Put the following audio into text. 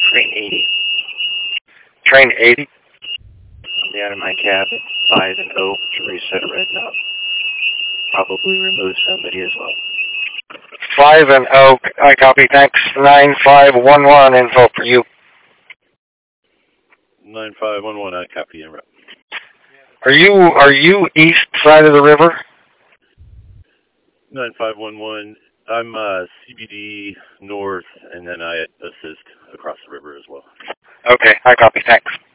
Train 80. Train 80? I'm down in my cab at 5 and O to reset a red knob. Probably remove somebody as well. 5 and O. I copy. Thanks. 9511 info for you. 9511, I copy in. Are you east side of the river? 9511. I'm CBD north, and then I assist across the river as well. Okay, I copy. Thanks.